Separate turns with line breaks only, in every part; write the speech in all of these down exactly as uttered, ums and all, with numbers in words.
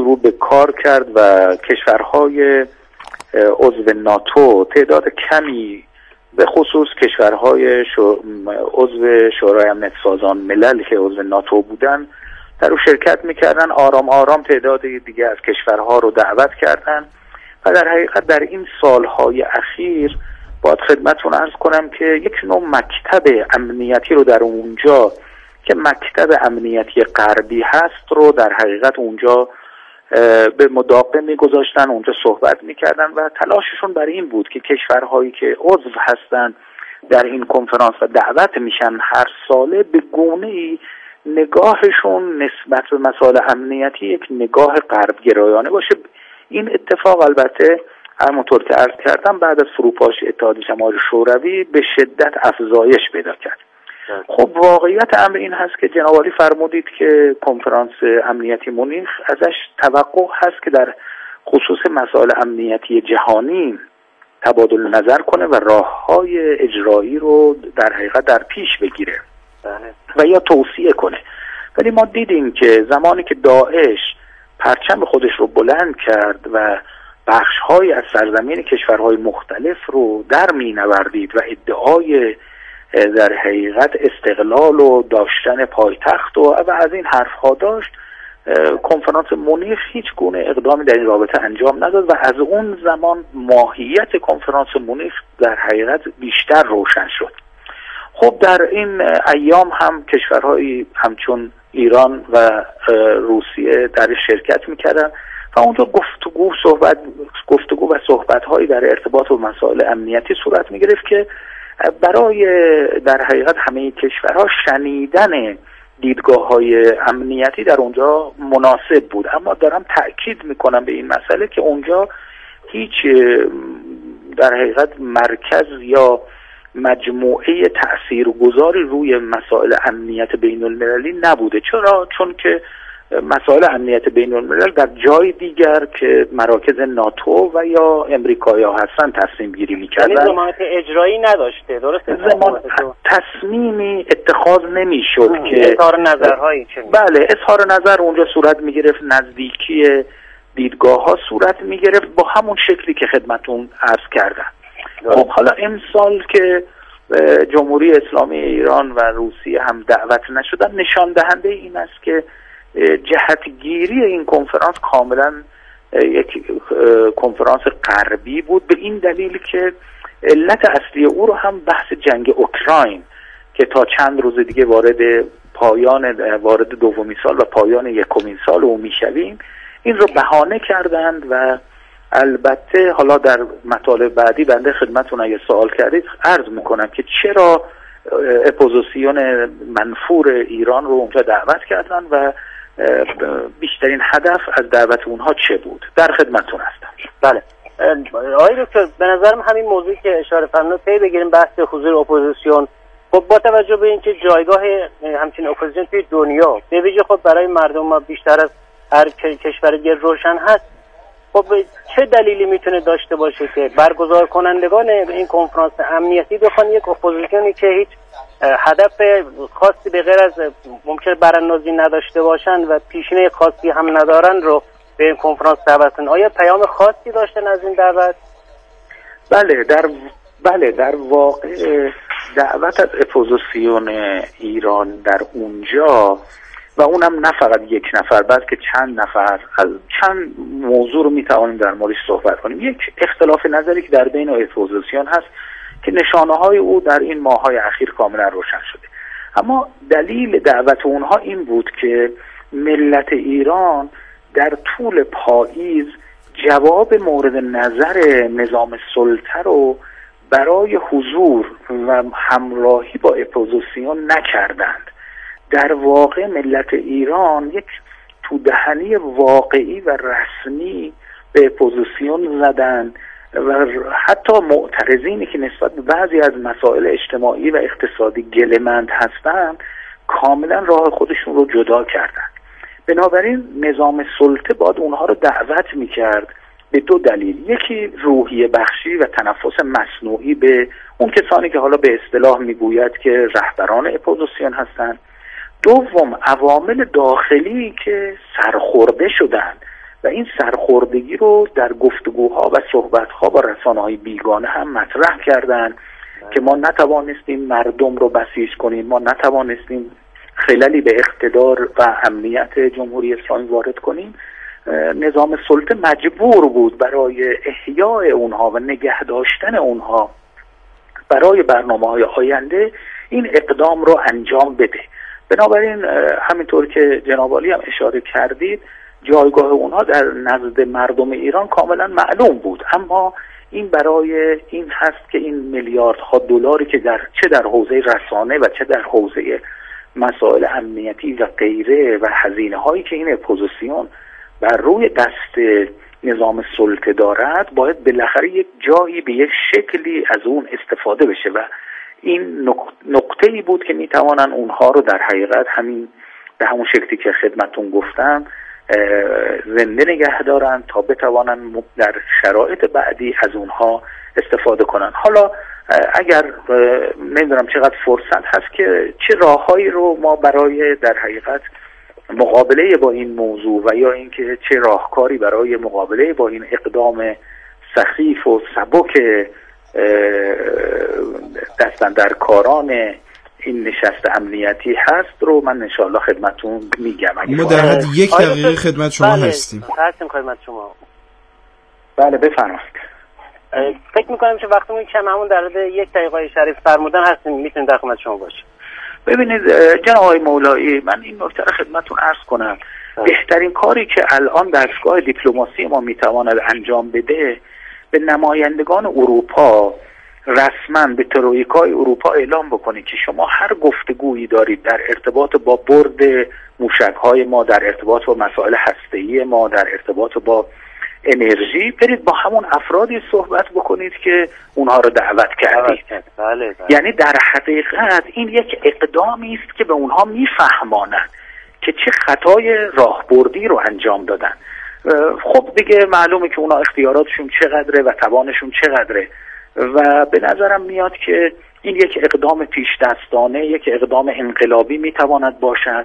شروع به کار کرد و کشورهای عضو ناتو تعداد کمی به خصوص کشورهای شو... عضو شورای امنیت سازمان ملل که عضو ناتو بودن در اون شرکت میکردن. آرام آرام تعداد دیگه از کشورها رو دعوت کردن و در حقیقت در این سالهای اخیر باید خدمتتون عرض کنم که یک نوع مکتب امنیتی رو در اونجا که مکتب امنیتی غربی هست رو در حقیقت اونجا به مداقه میگذاشتن، اونجا صحبت میکردن و تلاششون برای این بود که کشورهایی که عضو هستن در این کنفرانس و دعوت میشن هر ساله به گونه‌ای نگاهشون نسبت به مسائل امنیتی یک نگاه غربگرایانه باشه. این اتفاق البته همونطور که عرض کردم بعد از فروپاشی اتحادیه شمال شوروی به شدت افزایش پیدا کرد. خب واقعیت امر این هست که جناب عالی فرمودید که کنفرانس امنیتی مونیخ ازش توقع هست که در خصوص مسائل امنیتی جهانی تبادل نظر کنه و راه‌های اجرایی رو در حقیقت در پیش بگیره و یا توصیه کنه. ولی ما دیدیم که زمانی که داعش پرچم خودش رو بلند کرد و بخش‌های از سرزمین کشورهای مختلف رو در می‌نوردید و ادعای در حقیقت استقلال و داشتن پایتخت و, و از این حرف‌ها داشت، کنفرانس مونیخ هیچ گونه اقدامی در این رابطه انجام نداد و از اون زمان ماهیت کنفرانس مونیخ در حقیقت بیشتر روشن شد. خب در این ایام هم کشورهای همچون ایران و روسیه در شرکت میکردن و اونجا گفتگو صحبت گفتگو و صحبت‌هایی در ارتباط با مسائل امنیتی صورت میگرفت که برای در حقیقت همه کشورها شنیدن دیدگاه‌های امنیتی در اونجا مناسب بود. اما دارم تأکید میکنم به این مسئله که اونجا هیچ در حقیقت مرکز یا مجموعه تأثیرگذاری روی مسائل امنیت بین المللی نبوده. چرا؟ چون که مسائل امنیت بین الملل در جای دیگر که مراکز ناتو و یا امریکایی هستن تصمیم گیری میکردن.
یعنی ضمانت اجرایی نداشته، درسته؟
ضمانت تصمیمی اتخاذ نمیشد که
اظهار نظرهایی چه
بله اظهار نظر اونجا صورت میگرفت، نزدیکی دیدگاه ها صورت میگرفت با همون شکلی که خدمتون عرض کردم. خب حالا امسال که جمهوری اسلامی ایران و روسیه هم دعوت نشدن نشان دهنده این است که جهتگیری این کنفرانس کاملا یک کنفرانس غربی بود، به این دلیل که علت اصلی او رو هم بحث جنگ اوکراین که تا چند روز دیگه وارد پایان وارد دومین سال و پایان یکمین سال او میشویم این رو بهانه کردند و البته حالا در مطالب بعدی بنده خدمتتون اگه سوال کردید عرض میکنم که چرا اپوزیسیون منفور ایران رو اونجا دعوت کردن و بیشترین هدف از دعوت اونها چه بود. در خدمتتون هستم.
بله آقای دکتر، به نظرم همین موضوعی که اشاره فرمودید پی بگیریم بحث حضور اپوزیسیون. خب با توجه به اینکه جایگاه همچین اپوزیسیون توی دنیا به ویژه خب برای مردم ما بیشتر از هر کشور دیگه روشن هست، خب چه دلیلی میتونه داشته باشه که برگزار کنندگان این کنفرانس امنیتی بخوان یک اپوزیسیونی که هیچ هدف خاصی به غیر از ممکن براندازی نداشته باشن و پیشینه خاصی هم ندارن رو به این کنفرانس دعوت کنن؟ آیا پیام خاصی داشتن از این دعوت؟
بله در بله در واقع دعوت از اپوزیسیون ایران در اونجا و اونم نه فقط یک نفر بلکه چند نفر از چند موضوع رو میتوانیم در موردش صحبت کنیم. یک اختلاف نظری که در بین اپوزیسیون هست که نشانه های او در این ماه‌های اخیر کاملا روشن شده، اما دلیل دعوت اونها این بود که ملت ایران در طول پاییز جواب مورد نظر نظام سلطه رو برای حضور و همراهی با اپوزیسیون نکردند. در واقع ملت ایران یک تودهنی واقعی و رسمی به اپوزیسیون زدن و حتی معترضینی که نسبت به بعضی از مسائل اجتماعی و اقتصادی گله‌مند هستند کاملا راه خودشون رو جدا کردن. بنابراین نظام سلطه باید اونها رو دعوت میکرد به دو دلیل: یکی روحیه بخشی و تنفس مصنوعی به اون کسانی که حالا به اصطلاح میگوید که رهبران اپوزیسیون هستند. دوم عوامل داخلی که سرخورده شدند و این سرخوردگی رو در گفتگوها و صحبتها با رسانه‌های بیگانه هم مطرح کردن که ما نتوانستیم مردم رو بسیج کنیم، ما نتوانستیم خللی به اقتدار و امنیت جمهوری اسلامی وارد کنیم. نظام سلطه مجبور بود برای احیای اونها و نگه داشتن اونها برای برنامه‌های آینده این اقدام رو انجام بده. بنابراین همینطور که جناب عالی هم اشاره کردید جایگاه اونها در نزد مردم ایران کاملا معلوم بود، اما این برای این هست که این میلیاردها دلاری که در چه در حوزه رسانه و چه در حوزه مسائل امنیتی و غیره و هزینه هایی که این اپوزیسیون بر روی دست نظام سلطه دارد باید بالاخره یک جایی به یک شکلی از اون استفاده بشه و این نقطه‌ای بود که میتوانن اونها رو در حقیقت همین به همون شکلی که خدمتون گفتم زنده نگه دارن تا بتوانن در شرایط بعدی از اونها استفاده کنن. حالا اگر نمیدونم چقدر فرصت هست که چه راههایی رو ما برای در حقیقت مقابله با این موضوع و یا اینکه چه راهکاری برای مقابله با این اقدام سخیف و سبک دستاندرکاران این نشست امنیتی هست رو من انشاءالله خدمتون میگم.
ما در حد یک دقیقه خدمت شما
بله.
هستیم.
هستیم خدمت شما.
بله بفرمایید.
فکر میکنم که وقتمون کم، همون در حد یک دقیقه شریف فرمودن هستیم، میتونیم در خدمت شما باشیم.
ببینید جناب آقای مولایی، من این نکته رو خدمتون عرض کنم. اه. بهترین کاری که الان دستگاه دیپلماسی ما میتواند انجام بده به نمایندگان اروپا رسما به ترویکای اروپا اعلام بکنید که شما هر گفتگویی دارید در ارتباط با برد موشک‌های ما، در ارتباط با مسائل هسته‌ای ما، در ارتباط با انرژی، برید با همون افرادی صحبت بکنید که اونها رو دعوت کردید.
بله بله.
یعنی در حقیقت این یک اقدامی است که به اونها میفهمانند که چه خطای راهبردی رو انجام دادن. خب دیگه معلومه که اونا اختیاراتشون چقدره و توانشون چقدره و به نظرم میاد که این یک اقدام پیش دستانه، یک اقدام انقلابی میتواند باشد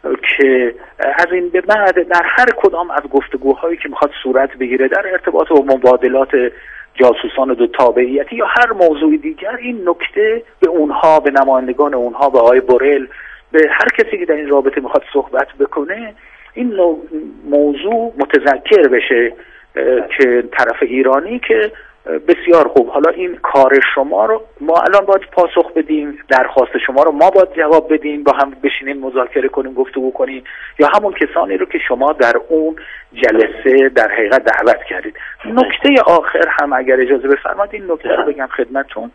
که از این به بعد در هر کدام از گفتگوهایی که میخواد صورت بگیره در ارتباط با مبادلات جاسوسان دو تابعیتی یا هر موضوع دیگر، این نکته به اونها، به نمایندگان اونها، به آقای بورل، به هر کسی که در این رابطه میخواد صحبت بکنه، این موضوع متذکر بشه که طرف ایرانی که بسیار خوب، حالا این کار شما رو ما الان باید پاسخ بدیم، درخواست شما رو ما باید جواب بدیم، با هم بشینیم مذاکره کنیم، گفتگو کنیم، یا همون کسانی رو که شما در اون جلسه در حقیقت دعوت کردید. نکته آخر هم اگر اجازه بفرمایید این نکته رو بگم خدمتتون.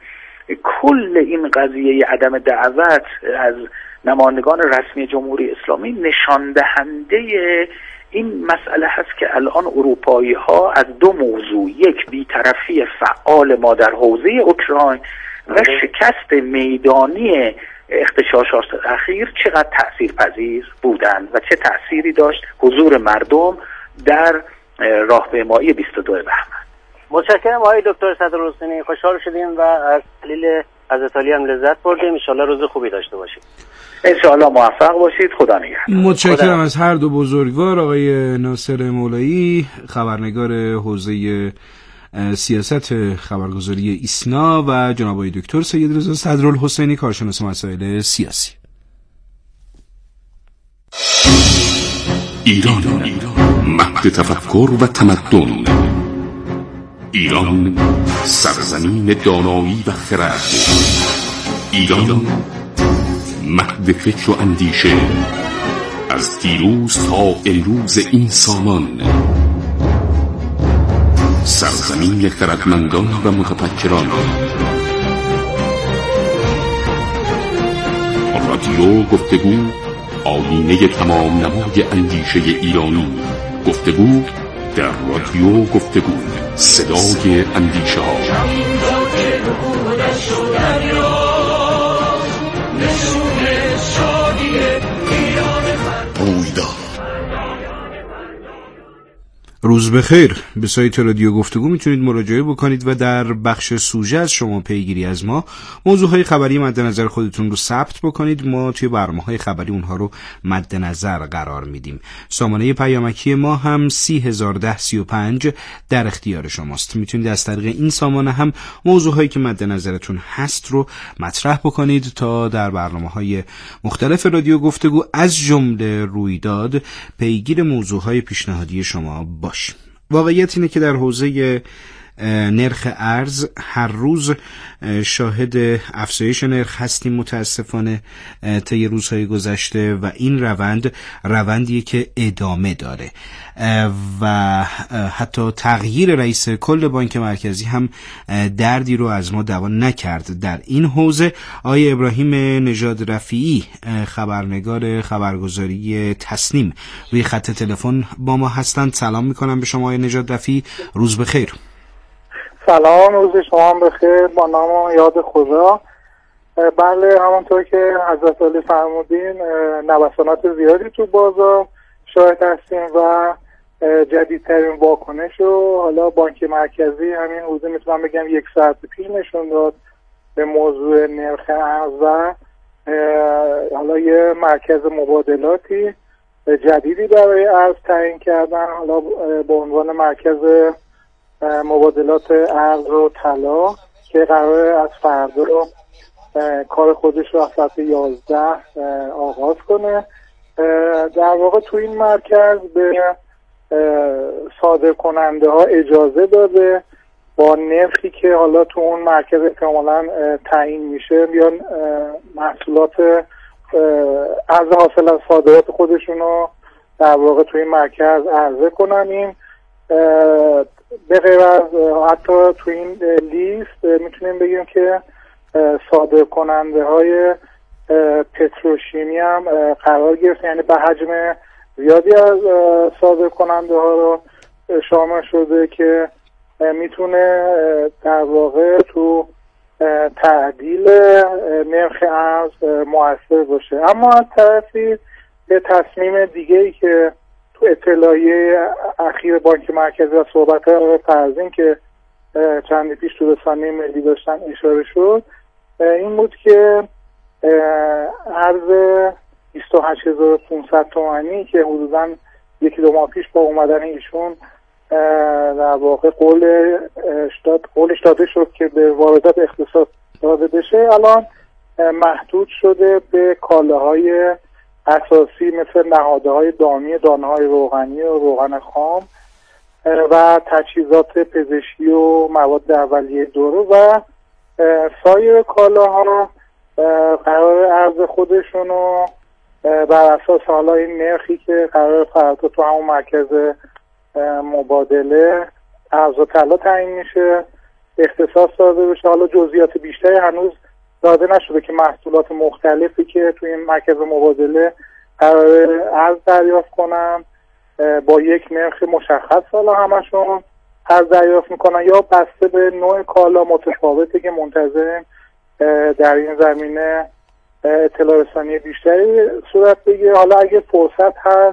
کل این قضیه عدم دعوت از نمایندگان رسمی جمهوری اسلامی نشان دهنده این مسئله هست که الان اروپایی ها از دو موضوع، یک بی‌طرفی فعال ما در حوزه اوکراین و شکست میدانی اغتشاشات اخیر چقدر تأثیرپذیر بودند و چه تأثیری داشت حضور مردم در راهپیمایی بیست و دو بهمن.
متشکرم آقای دکتر صدرالحسینی، خوشحال شدیم و از دلیل از ایتالیا هم لذت بردیم. ان شاءالله روز خوبی داشته باشید.
انشاءالله موفق باشید. خدا نگهدار.
متشکرم از هر دو بزرگوار، آقای ناصر مولایی خبرنگار حوزه سیاست خبرگزاری ایسنا و جناب آقای دکتر سید رضا صدرالحسینی کارشناس مسائل سیاسی.
ایران مهد تفکر و تمدن، ایران سرزمین دانایی و خرد، ایران مهد فکر و اندیشه، از دیروز تا امروز این سامان، سرزمین خردمندان و متفکران. رادیو گفتگو، آیینه تمام نمای اندیشه ایرانی. گفتگو در رادیو گفتگو، صدای اندیشه ها.
روز بخیر. به سایت رادیو گفتگو میتونید مراجعه بکنید و در بخش سوژه از شما پیگیری از ما موضوعهای خبری مد نظر خودتون رو ثبت بکنید. ما توی برنامه‌های خبری اونها رو مد نظر قرار میدیم. سامانه پیامکی ما هم سی هزار و ده سی و پنج در اختیار شماست. میتونید از طریق این سامانه هم موضوعهایی که مد نظرتون هست رو مطرح بکنید تا در برنامه‌های مختلف رادیو گفتگو از جمله رویداد پیگیر موضوعهای پیشنهادی شما باشیم. واقعیت اینه که در حوزه نرخ ارز هر روز شاهد افزایش نرخ هستیم متاسفانه طی روزهای گذشته و این روند روندیه که ادامه داره و حتی تغییر رئیس کل بانک مرکزی هم دردی رو از ما دوا نکرد در این حوزه. آقای ابراهیم نژاد رفیعی خبرنگار خبرگزاری تصنیم روی خط تلفن با ما هستند. سلام میکنم به شما آقای نژاد رفیعی، روز بخیر.
سلام، روز شما هم بخیر، با نام و یاد خدا. بله، همونطور که حضرت علی فرمودین نوسانات زیادی تو بازار شاهد هستیم و جدیدترین واکنش رو حالا بانک مرکزی همین حوزه میتونم بگم یک ساعت پیش نشون داد به موضوع نرخ ارز و حالا یه مرکز مبادلاتی جدیدی برای ارز تعیین کردن، حالا به عنوان مرکز مبادلات ارز و طلا که قراره از فردا رو کار خودش رو از ساعت یازده آغاز کنه. در واقع تو این مرکز به صادر کننده ها اجازه داده با نرخی که حالا تو اون مرکز احتمالاً تعیین میشه بیان محصولات ارز حاصل از صادرات خودشون رو در واقع تو این مرکز عرضه کنن. این به غیر از حتی تو این لیست میتونیم بگیم که صادر کننده های پتروشیمی هم قرار گرفت، یعنی به حجم زیادی از صادر کننده ها رو شامل شده که میتونه در واقع تو تعدیل نرخ ارز مؤثر باشه. اما از طرفی به تصمیم دیگه ای که تو اطلاعیه اخیر بانک مرکزی و صحبت آقای فرزین که چندی پیش تو رسانه ملی داشتن اشاره شد این بود که ارز بیست و هشت هزار و پانصد تومانی که حدوداً یکی دو ماه پیش با اومدن ایشون در واقع قول داد قولش داده شد که به واردات اختصاص داده بشه، الان محدود شده به کالاهای اساسی مثل نهادهای دامی، دانه‌های روغنی و روغن خام و تجهیزات پزشکی و مواد اولیه دوره و سایر کالاها قرار ارز خودشونو بر اساس حالا این نرخی که قرار فردا تو همون مرکز مبادله ارز و طلا تعیین میشه اختصاص داده بشه. حالا جزئیات بیشتری هنوز داده نشده که محصولات مختلفی که توی این مرکز مبادله قرار ارز دریافت کنن با یک نرخ مشخص حالا همشون ارز دریافت میکنن یا بسته به نوع کالا متفاوته که منتظریم در این زمینه اطلاع رسانی بیشتری صورت بگیره. حالا اگه فرصت هست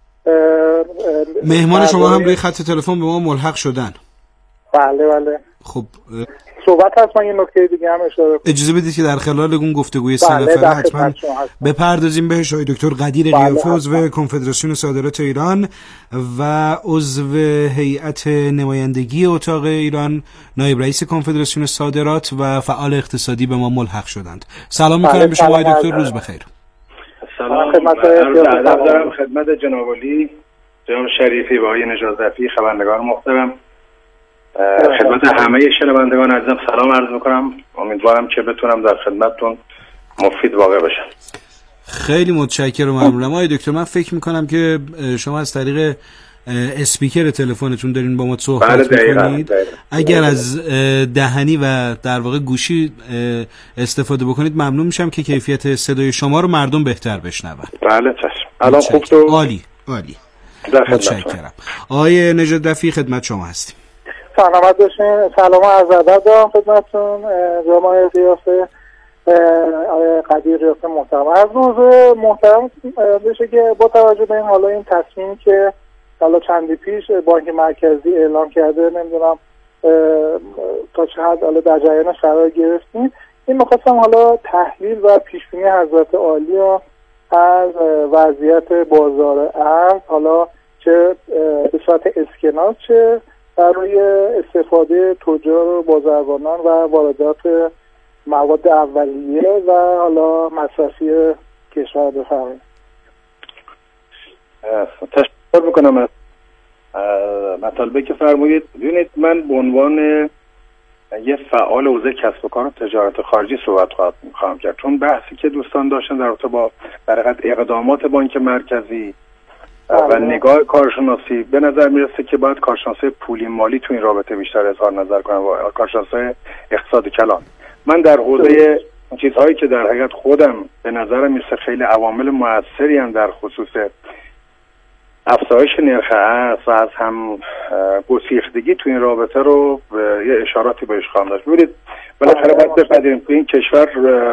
مهمان شما هم روی خط تلفن به ما ملحق شدن.
بله بله.
خب
صحبت هست، من یه نکته دیگه هم اشاره کنم.
اجازه بدید که در خلال اون گفتگوی سه نفره حتما بپردازیم بهش. آقای دکتر قدیر ریافی عضو کنفدراسیون صادرات ایران و عضو هیئت نمایندگی اتاق ایران، نایب رئیس کنفدراسیون صادرات و فعال اقتصادی به ما ملحق شدند. سلام می‌کنم به شما آقای دکتر، روز بخیر.
سلام، ادب دارم خدمت جناب علی، جناب شریفی و آقای نژاد رفیعی خبرنگار محترم. خدمت همه شنوندگان عزیزم سلام عرض میکنم. امیدوارم که بتونم در خدمتتون مفید واقع باشم.
خیلی متشکرم و ممنونم آقای دکتر. من فکر میکنم که شما از طریق اسپیکر تلفنتون دارین با ما صحبت میکنید. اگر از دهنی و در واقع گوشی استفاده بکنید ممنون میشم که کیفیت صدای شما رو مردم بهتر بشنون.
بله چشم. الان خوب تو؟
عالی عالی. متشکرم. آقای نژاد رفیعی خدمت شما هستیم.
سلامت باشین. سلام و عرض ادب دارم خدمتتون جناب آقای ریاضی آقای قدیر ریاضی محترم. از روز محترم بشه که با توجه به این حالا این تصمیمی که حالا چندی پیش بانک مرکزی اعلام کرده، نمیدونم تا چه حد حالا در جریانش قرار گرفتیم. این می‌خواستم حالا تحلیل و پیش‌بینی حضرت عالی از وضعیت بازار ارز، حالا چه به صورت اسکناس چه برای استفاده تجار و بازرگانان و واردات مواد اولیه و حالا مصرفی کشور بفرمایید.
تشکر میکنم از مطالبی که فرمودید. ببینید، من به عنوان یه فعال حوزه کسب و کار و تجارت خارجی صحبت خواهم کرد، چون بحثی که دوستان داشتن در رابطه با در حقیقت اقدامات بانک مرکزی و نگاه کارشناسی، به نظر میرسه که باید کارشناسای پولی مالی تو این رابطه بیشتر اظهار نظر کنن و کارشناسای اقتصاد کلان. من در حوزه چیزهایی که در حقیقت خودم به نظرم میرسه خیلی عوامل موثری هم در خصوص افزایش نرخ ارز و از هم گسیختگی تو این رابطه رو یه اشاراتی بهش خواهم داشت. ببینید، بالاخره باید بپذیریم تو این کشور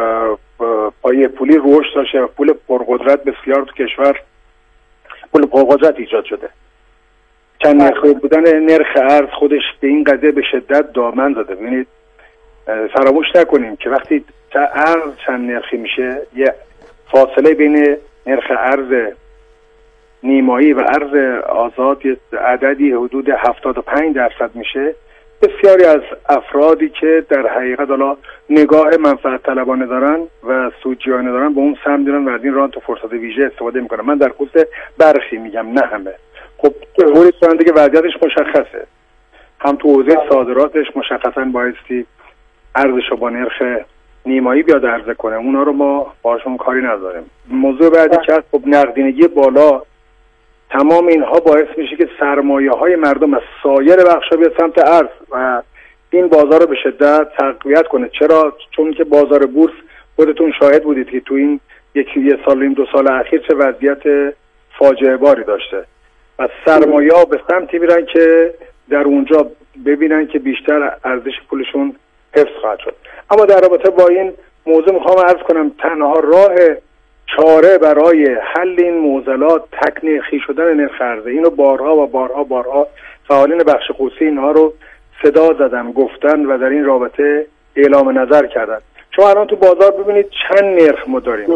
پایه پولی رشد داشته و پول پرقدرت بسیار تو کشور پول پرقدرت ایجاد شده. چند نرخی بودن نرخ ارز خودش به این قضیه به شدت دامن زده. ببینید، فراموش نکنیم که وقتی ارز چند نرخی میشه، یه فاصله بین نرخ ارز نیمایی و ارز آزاد یه عددی حدود هفتاد و پنج درصد میشه. بسیاری از افرادی که در حقیقت حالا نگاه منفعت طلبانه دارن و سودجویانه دارن به اون سمت میرن و از این راه تو فرصت ویژه استفاده میکنن. من در خصوص برخی میگم، نه همه. خب طوری کننده که وضعیتش مشخصه، هم تو حوزه صادراتش مشخصا بایستی ارزشو با نرخ نیمایی بیاد عرضه کنه، اونا رو ما باشون کاری نداریم. موضوع بعدی که خب نقدینگی بالا، تمام اینها باعث میشه که سرمایه های مردم از سایر بخشا بیاد سمت ارز و این بازار رو به شدت تقویت کنه. چرا؟ چون که بازار بورس خودتون شاهد بودید که تو این یکی یه سال این دو سال اخیر چه وضعیت فاجعه باری داشته و سرمایه ها به سمتی میرن که در اونجا ببینن که بیشتر ارزش پولشون حفظ خواهد شد. اما در رابطه با این موضوع میخوام عرض کنم تنها راه چاره برای حل این معضلات تکنیخی شدن نرخ ارز. اینو بارها و بارها بارها فعالین بخش خصوصی اینها رو صدا زدن، گفتن و در این رابطه اعلام نظر کردن. شما الان تو بازار ببینید چند نرخ ما داریم.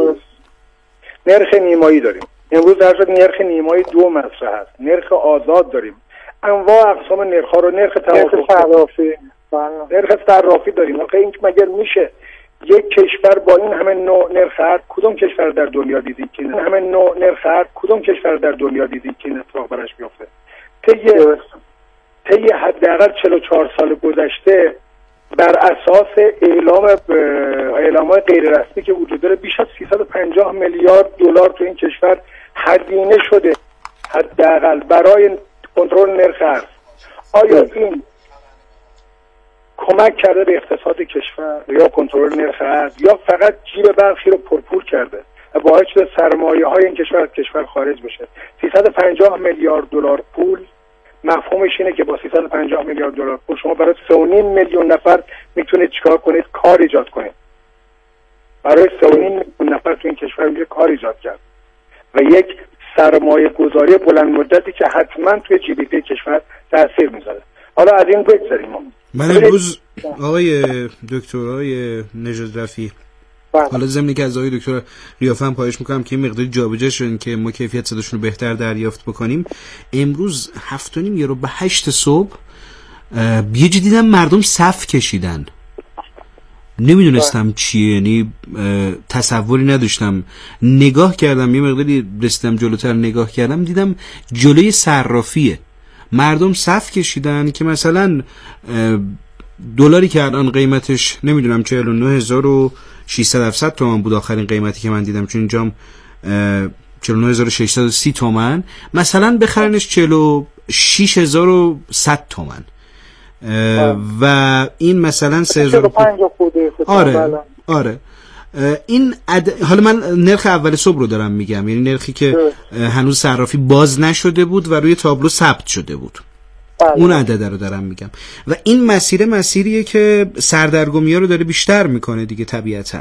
نرخ نیمایی داریم. امروز در شد نرخ نیمایی دو مصرف هست. نرخ آزاد داریم. انواع اقسام نرخ ها رو، نرخ
صرافی،
نرخ صرافی داریم. آخه این مگر میشه یک کشور با این همه نوع نرخ ارز، کدوم کشور در دنیا دیدید که این همه نوع نرخ ارز کدوم کشور در دنیا دیدید که این اتفاق براش بیفته؟ طی طی حداقل چهل و چهار سال گذشته بر اساس اعلام اعلامات غیر رسمی که وجود داره بیش از سیصد و پنجاه میلیارد دلار تو این کشور هزینه شده حداقل برای کنترل نرخ ارز. آیا این کمک کرده به اقتصاد کشور یا کنترل نرخ ارز، یا فقط جیب برخی رو پرپول کرده و باعث شده سرمایه های این کشور از کشور خارج بشه؟ سیصد و پنجاه میلیارد دلار پول مفهومش اینه که با سیصد و پنجاه میلیارد دلار پول شما برای سه و نیم میلیون نفر میتونید چیکار کنید؟ کار ایجاد کنید. برای سه و نیم میلیون نفر تو این کشور میشه کار ایجاد کرد و یک سرمایه گذاری بلند مدتی که حتما توی جی دی پی کشور تاثیر میذاره. حالا از این بگذاریم.
من امروز آقای دکتر آقای نژاد رفیع، حالا ضمنی که از آقای دکتر قیافه هم خواهش میکنم که این مقداری جابجا شدن که ما کیفیت صداشون رو بهتر دریافت بکنیم. امروز هفت و نیم یه رو به هشت صبح یه جا دیدم مردم صف کشیدن، نمیدونستم چیه، یعنی تصوری نداشتم. نگاه کردم یه مقداری رسیدم جلوتر، نگاه کردم دیدم جلوی صرافیه مردم صف کشیدن که مثلا دلاری که الان قیمتش نمیدونم چهل و نه هزار و ششصد هفتصد تومان بود آخرین قیمتی که من دیدم، چون اینجام چهل و نه هزار و ششصد و سی تومان، مثلا بخرنش چهل و شش هزار و صد تومان و این مثلا سه هزار. آره آره این عد... حالا من نرخ اول صبح رو دارم میگم، یعنی نرخی که هنوز صرافی باز نشده بود و روی تابلو ثبت شده بود. بله. اون عدد رو دارم میگم و این مسیر مسیریه که سردرگمی ها رو داره بیشتر میکنه دیگه طبیعتاً.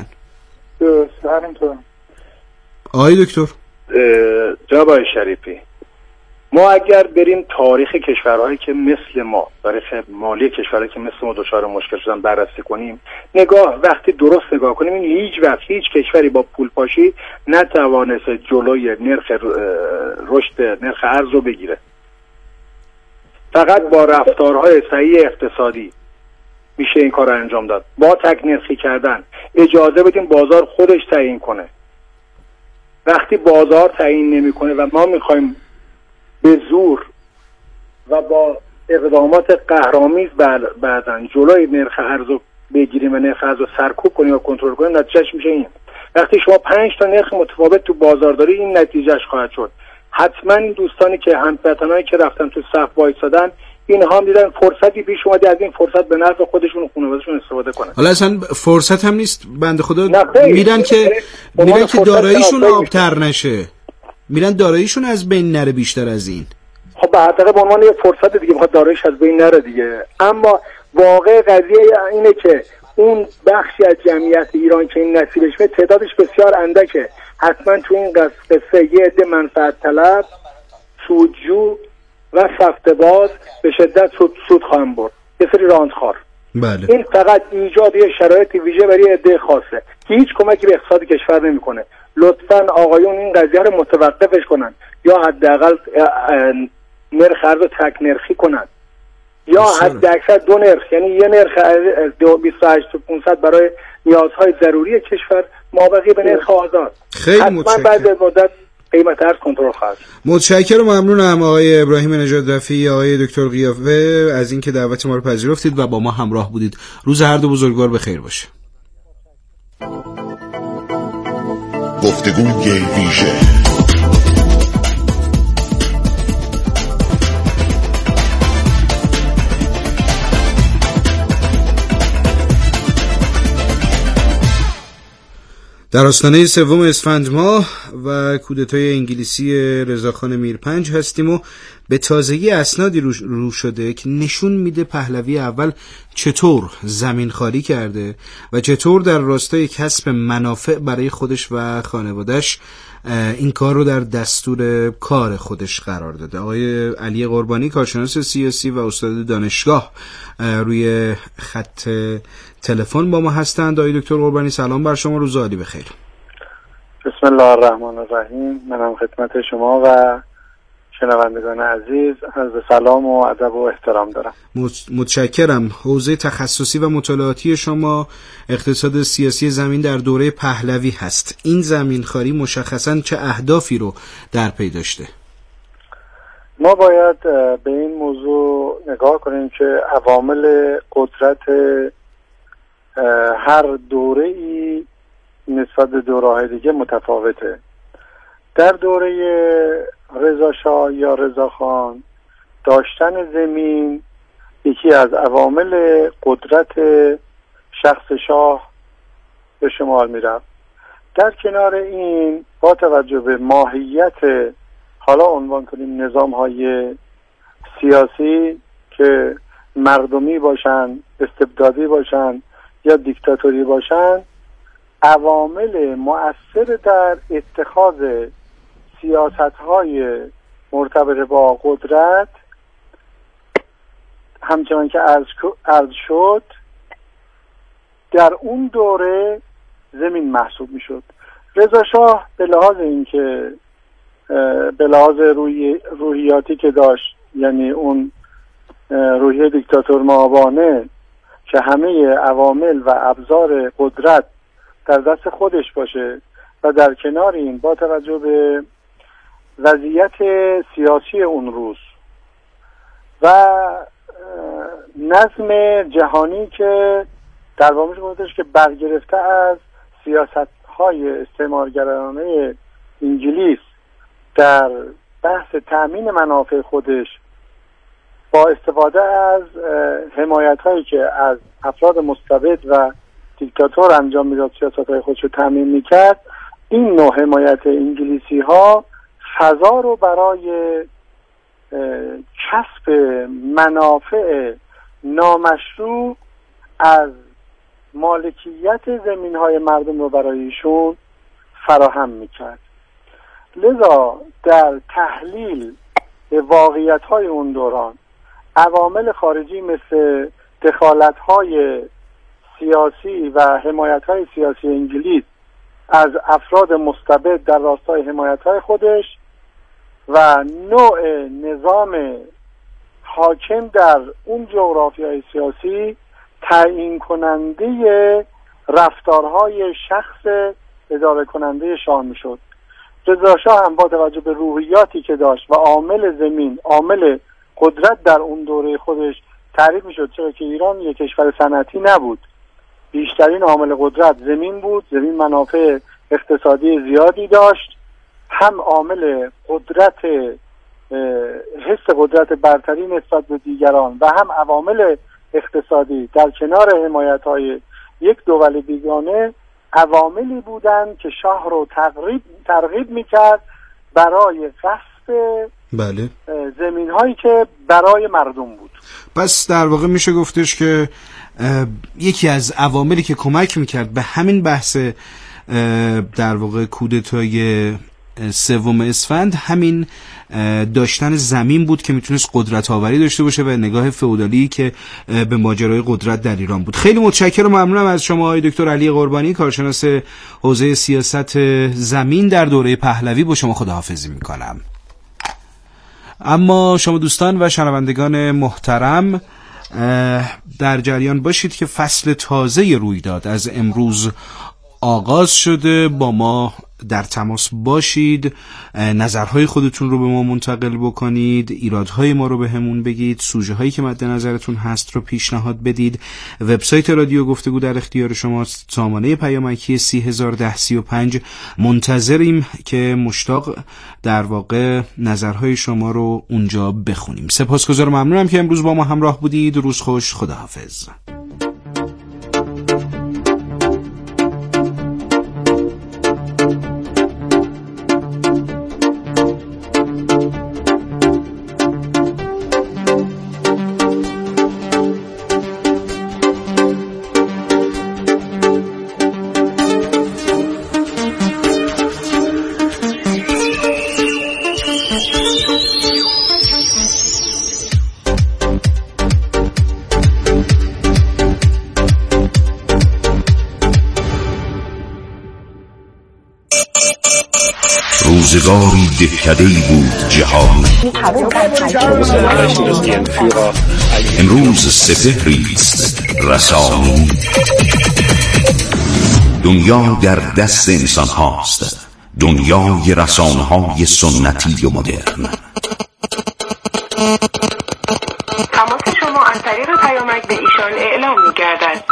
درست همینطور.
آقای دکتر
جناب آقای شریفی، ما اگر بریم تاریخ کشورهایی که مثل ما، تاریخ مالی کشورهایی که مثل ما دچار مشکل شدن بررسی کنیم، نگاه وقتی درست نگاه کنیم، این هیچ وقت هیچ کشوری با پولپاشی نتوانست جلوی نرخ رشد نرخ ارز رو بگیره. فقط با رفتارهای صحیح اقتصادی میشه این کار رو انجام داد. با تک نرخی کردن اجازه بدیم بازار خودش تعیین کنه. وقتی بازار تعیین نمیکنه و ما میخوایم به زور و با اقدامات قهرآمیز بعدن جلوی نرخ ارز رو بگیریم و نرخ ارز رو سرکوب کنیم و کنترل کنیم، نتیجهش میشه این. وقتی شما پنج تا نرخ متفاوت تو بازار داری، این نتیجهش خواهد شد. حتما این دوستانی که هموطنایی که رفتن تو صف وایسادن، اینها هم دیدن فرصتی پیش اومده، از این فرصت به نفع خودشون و خانواده‌شون استفاده کنن.
حالا اصلا فرصت هم نیست، بنده خدا میرن که میرن که داراییشون آبتر نشه، میرن داراییشون از بین نره بیشتر از این.
خب به حقیقت به عنوان یه فرصت دیگه میخواد داراییش از بین نره دیگه. اما واقع قضیه اینه که اون بخشی از جمعیت ایران که این نصیبش به تعدادش بسیار اندکه. حتما تو این قصه یه عده منفعت طلب، سودجو و سفته‌باز به شدت سود سود خواهم برد، یه سری راندخوار.
بله.
این فقط ایجاد یه شرایط ویژه برای عده خاصه که هیچ کمکی به اقتصاد کشور نمیکنه. لطفاً آقایون این قضیه رو متوقفش کنن، یا حداقل نرخ ارز رو تک نرخی کنن، یا حداکثر دو نرخ، یعنی یه نرخ بیست و هشت تا پانصد برای نیازهای ضروری کشور، مابقی به نرخ آزاد.
خیلی متشکرم.
بعد مدت قیمت ارز کنترل خواهد.
متشکرم و ممنونم آقای ابراهیم نژاد رفیعی، آقای دکتر قیافه، از اینکه دعوت ما رو پذیرفتید و با ما همراه بودید. روز هر دو بزرگوار بخیر باشه.
گفتگوی ویژه
در آستانه سوم اسفند ماه و کودتای انگلیسی رضاخان میرپنج هستیم و به تازگی اسنادی رو, رو شده که نشون میده پهلوی اول چطور زمین خالی کرده و چطور در راستای کسب منافع برای خودش و خانواده‌اش این کار رو در دستور کار خودش قرار داده. آقای علی قربانی، کارشناس سیاسی و استاد دانشگاه، روی خط تلفن با ما هستند. آقای دکتر قربانی سلام بر شما، روز عالی بخیر.
بسم الله الرحمن الرحیم. منم خدمت شما و شنوندگان عزیز عرض سلام و ادب و احترام دارم.
متشکرم. حوزه تخصصی و مطالعاتی شما اقتصاد سیاسی زمین در دوره پهلوی هست. این زمین خاری مشخصاً چه اهدافی رو در پی داشته؟
ما باید به این موضوع نگاه کنیم که عوامل قدرت هر دوره ای نسبت به دوره‌های دیگه متفاوته. در دوره رضا شاه یا رضا خان داشتن زمین یکی از عوامل قدرت شخص شاه به شمار می رفت. در کنار این با توجه به ماهیت حالا عنوان کنیم نظام های سیاسی که مردمی باشن، استبدادی باشن یا دیکتاتوری باشن، عوامل مؤثر در اتخاذ سیاست‌های مرتبط با قدرت همچنان که عرض شد در اون دوره زمین محسوب میشد. رضا شاه به لحاظ اینکه به لحاظ روی روحیاتی که داشت، یعنی اون روحیه دیکتاتور مآبانه که همه عوامل و ابزار قدرت در دست خودش باشه و در کنار این با توجه به وضعیت سیاسی اون روز و نظم جهانی که در واقع گفتش که برگرفته از سیاست‌های استعمارگرایانه انگلیس در بحث تأمین منافع خودش با استفاده از حمایت‌هایی که از افراد مستبد و دیکتاتور انجام میداد سیاست‌های خودش رو تأمین میکرد، این نوع حمایت انگلیسی‌ها فضا رو برای کسب منافع نامشروع از مالکیت زمین‌های مردم رو برای ایشون فراهم میکرد. لذا در تحلیل واقعیت‌های اون دوران، عوامل خارجی مثل دخالت‌های سیاسی و حمایت‌های سیاسی انگلیس از افراد مستبد در راستای حمایت‌های خودش و نوع نظام حاکم در اون جغرافیای سیاسی تعیین کننده رفتارهای شخص اداره کننده شاه میشد. رضا شاه هم با توجه به روحیاتی که داشت و عامل زمین، عامل قدرت در اون دوره خودش تعریف میشد، چرا که ایران یک کشور صنعتی نبود، بیشترین عامل قدرت زمین بود، زمین منافع اقتصادی زیادی داشت، هم عامل قدرت حس قدرت برتری نسبت به دیگران و هم عوامل اقتصادی در کنار حمایت‌های یک دول بیگانه عواملی بودند که شاه رو ترغیب ترغیب می‌کرد برای غصب
بله
زمین‌هایی که برای مردم بود.
پس در واقع میشه گفتش که یکی از عواملی که کمک می‌کرد به همین بحث در واقع کودتای سوم اسفند همین داشتن زمین بود که میتونست قدرت آوری داشته باشه و نگاه فئودالی که به ماجرای قدرت در ایران بود. خیلی متشکرم و ممنونم از شما آقای دکتر علی قربانی، کارشناس حوزه سیاست زمین در دوره پهلوی. با شما خداحافظی میکنم. اما شما دوستان و شنوندگان محترم در جریان باشید که فصل تازه رویداد از امروز آغاز شده. با ما در تماس باشید، نظرهای خودتون رو به ما منتقل بکنید، ایرادهای ما رو به همون بگید، سوژه هایی که مد نظرتون هست رو پیشنهاد بدید. وبسایت رادیو گفتگو در اختیار شماست، سامانه پیامکی سی هزار ده سی و پنج. منتظریم که مشتاق در واقع نظرهای شما رو اونجا بخونیم. سپاسگزارم، ممنونم که امروز با ما همراه بودید. روز خوش، خداحافظ.
روزگاری دهکده‌ای بود جهان، امروز سپهری است رسانی. دنیا در دست انسان هاست، دنیای رسانه های سنتی و مدرن.
تماس شما از طریق پیامک به ایشان اعلام می‌گردد.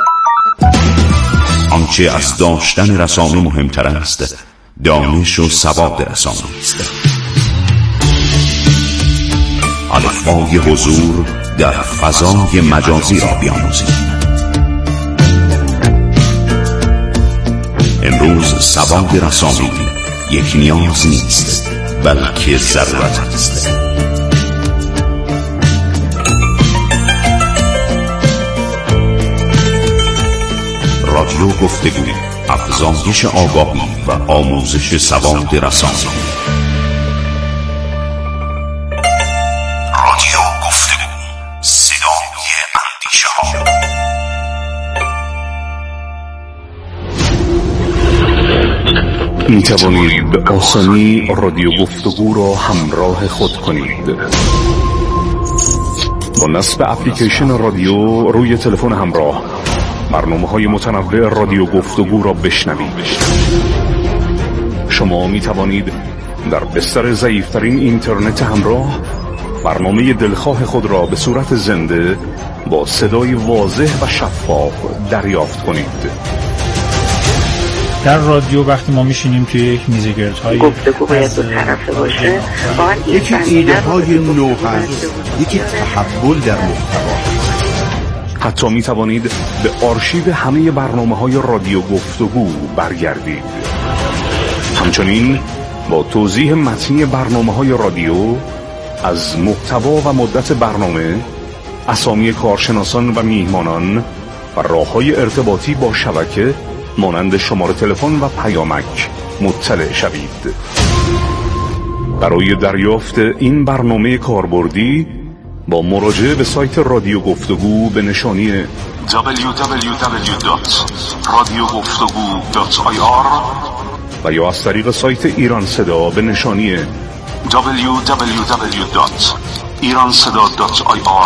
آنچه از داشتن رسانه مهمتر است، دانش و سواد رسانه است. الفبای حضور در فضای مجازی را بیاموزید. امروز سواد رسانه یک نیاز نیست، بلکه ضرورت است. رادیو گفتگو، افزایش آگاهی و آموزش سواد رسانه. رادیو گفتگو، صدای اندیشه ها.
می توانید به آسانی رادیو گفتگو را همراه خود کنید. با نصب اپلیکیشن رادیو روی تلفن همراه برنامه‌های متنوع رادیو گفتگو را بشنوید. شما می توانید در بستر ضعیف‌ترین اینترنت همراه برنامه دلخواه خود را به صورت زنده با صدای واضح و شفاف دریافت کنید.
در رادیو وقتی ما میشینیم توی یک میزگردهای
گفتگو باید دو طرفه باشه،
یکی ایده های نو هست، یکی تحول در محتوا.
حتی می توانید به آرشیو همه برنامه‌های رادیو گفتگو برگردید. همچنین با توضیح متنی برنامه‌های رادیو از محتوا و مدت برنامه، اسامی کارشناسان و میهمانان و راه‌های ارتباطی با شبکه مانند شماره تلفن و پیامک مطلع شوید. برای دریافت این برنامه کاربردی با مراجعه به سایت رادیو گفتگو به نشانی دبلیو دبلیو دبلیو دات رادیو گفتگو دات آی آر و یا از طریق سایت ایران صدا به نشانی دبلیو دبلیو دبلیو دات ایران صدا دات آی آر